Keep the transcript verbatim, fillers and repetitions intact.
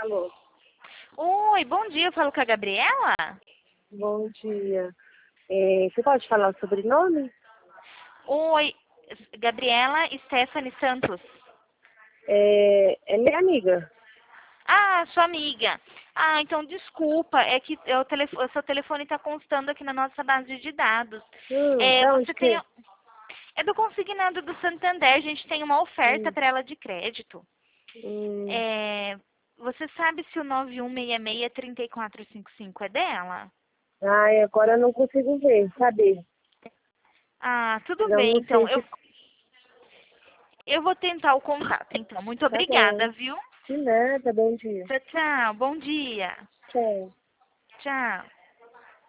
Alô, Oi, bom dia, eu falo com a Gabriela? bom dia. É, você pode falar o sobrenome? Oi, Gabriela Stephanie Santos. É, é minha amiga. Ah, sua amiga. Ah, então desculpa, é que o, telefo- o seu telefone está constando aqui na nossa base de dados. Hum, É, da onde você que tem... é? É do consignado do Santander, a gente tem uma oferta Hum, para ela de crédito. hum. É, você sabe se o nove um seis seis, três quatro cinco cinco é dela? Ai, agora eu não consigo ver, saber. Ah, tudo Eu bem, não sei então. se... Eu, eu vou tentar o contato, então. Muito Tá bom. obrigada, viu? De nada, bom dia. Tchau, tchau. Bom dia. Tchau. Tchau.